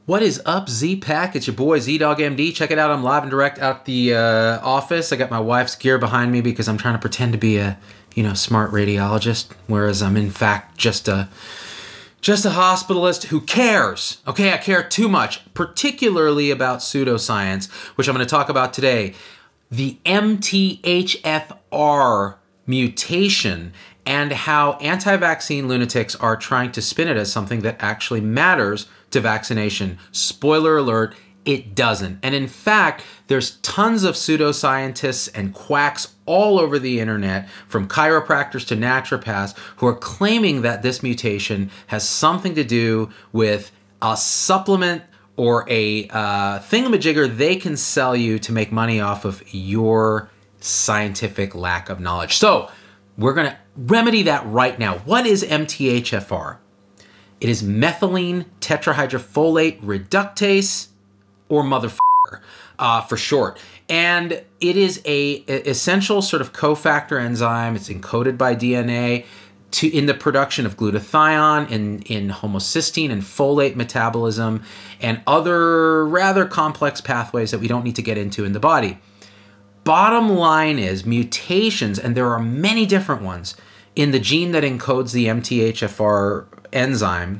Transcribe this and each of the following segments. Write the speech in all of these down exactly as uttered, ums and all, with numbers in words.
What is up, Z-Pack? It's your boy, Z-Dog M D. Check it out. I'm live and direct out the uh, office. I got my wife's gear behind me because I'm trying to pretend to be a, you know, smart radiologist, whereas I'm in fact just a just a hospitalist who cares. Okay, I care too much, particularly about pseudoscience, which I'm going to talk about today. The M T H F R mutation and how anti-vaccine lunatics are trying to spin it as something that actually matters to vaccination. Spoiler alert, it doesn't. And in fact, there's tons of pseudoscientists and quacks all over the internet, from chiropractors to naturopaths, who are claiming that this mutation has something to do with a supplement or a uh, thingamajigger they can sell you to make money off of your scientific lack of knowledge. So we're going to remedy that right now. What is M T H F R? It is methylene tetrahydrofolate reductase, or motherfucker uh, for short. And it is a, a essential sort of cofactor enzyme. It's encoded by D N A to in the production of glutathione, in, in homocysteine and folate metabolism, and other rather complex pathways that we don't need to get into in the body. Bottom line is mutations, and there are many different ones, in the gene that encodes the M T H F R enzyme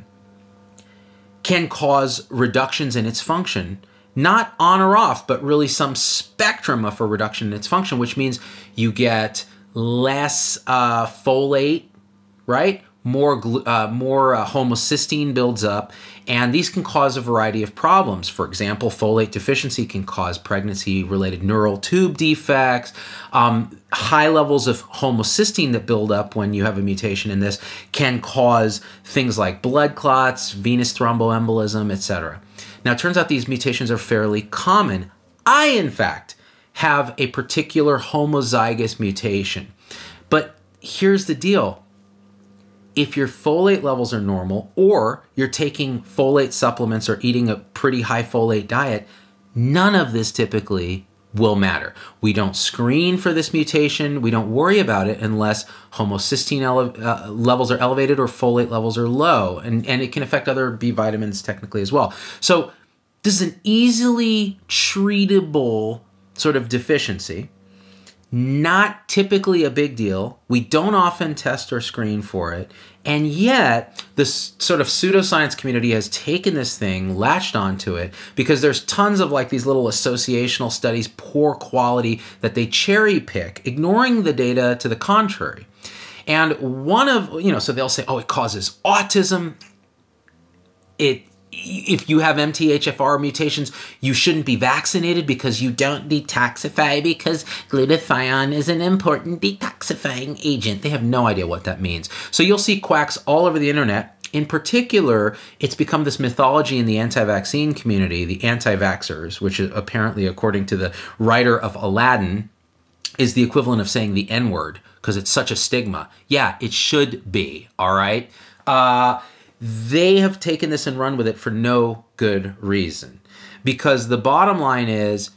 can cause reductions in its function, not on or off, but really some spectrum of a reduction in its function, which means you get less uh, folate, right? More uh, more uh, homocysteine builds up, and these can cause a variety of problems. For example, folate deficiency can cause pregnancy-related neural tube defects. Um, high levels of homocysteine that build up when you have a mutation in this can cause things like blood clots, venous thromboembolism, et cetera. Now, it turns out these mutations are fairly common. I, in fact, have a particular homozygous mutation. But here's the deal. If your folate levels are normal, or you're taking folate supplements or eating a pretty high folate diet, none of this typically will matter. We don't screen for this mutation. We don't worry about it unless homocysteine ele- uh, levels are elevated or folate levels are low. And, and it can affect other B vitamins technically as well. So this is an easily treatable sort of deficiency. Not typically a big deal. We don't often test or screen for it. And yet, this sort of pseudoscience community has taken this thing, latched onto it, because there's tons of like these little associational studies, poor quality, that they cherry pick, ignoring the data to the contrary. And one of, you know, so they'll say, oh, it causes autism. It If you have M T H F R mutations, you shouldn't be vaccinated because you don't detoxify, because glutathione is an important detoxifying agent. They have no idea what that means. So you'll see quacks all over the internet. In particular, it's become this mythology in the anti-vaccine community, the anti-vaxxers, which is apparently, according to the writer of Aladdin, is the equivalent of saying the N-word because it's such a stigma. Yeah, it should be, all right? Uh... They have taken this and run with it for no good reason. Because the bottom line is,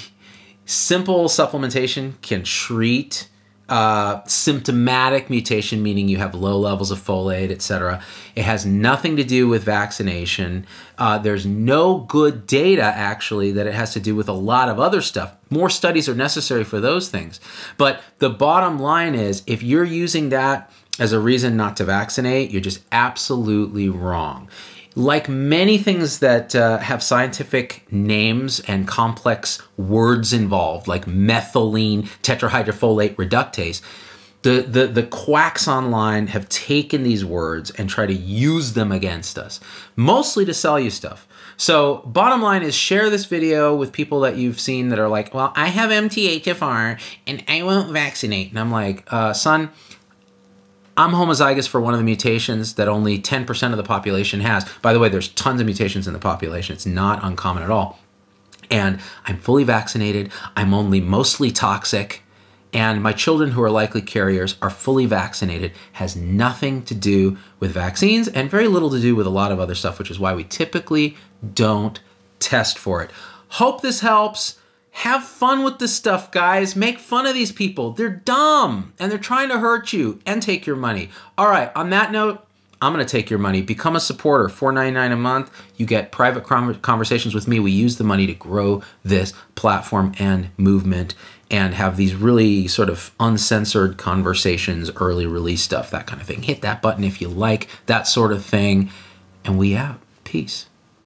simple supplementation can treat uh, symptomatic mutation, meaning you have low levels of folate, et cetera. It has nothing to do with vaccination. Uh, there's no good data, actually, that it has to do with a lot of other stuff. More studies are necessary for those things. But the bottom line is, if you're using that as a reason not to vaccinate, you're just absolutely wrong. Like many things that uh, have scientific names and complex words involved, like methylene tetrahydrofolate reductase, the, the, the quacks online have taken these words and try to use them against us, mostly to sell you stuff. So bottom line is, share this video with people that you've seen that are like, well, I have M T H F R and I won't vaccinate. And I'm like, uh, son, I'm homozygous for one of the mutations that only ten percent of the population has. By the way, there's tons of mutations in the population. It's not uncommon at all. And I'm fully vaccinated. I'm only mostly toxic. And my children who are likely carriers are fully vaccinated. Has nothing to do with vaccines and very little to do with a lot of other stuff, which is why we typically don't test for it. Hope this helps. Have fun with this stuff, guys. Make fun of these people. They're dumb, and they're trying to hurt you and take your money. All right, on that note, I'm going to take your money. Become a supporter, four ninety-nine a month. You get private conversations with me. We use the money to grow this platform and movement and have these really sort of uncensored conversations, early release stuff, that kind of thing. Hit that button if you like that sort of thing. And we out. Peace.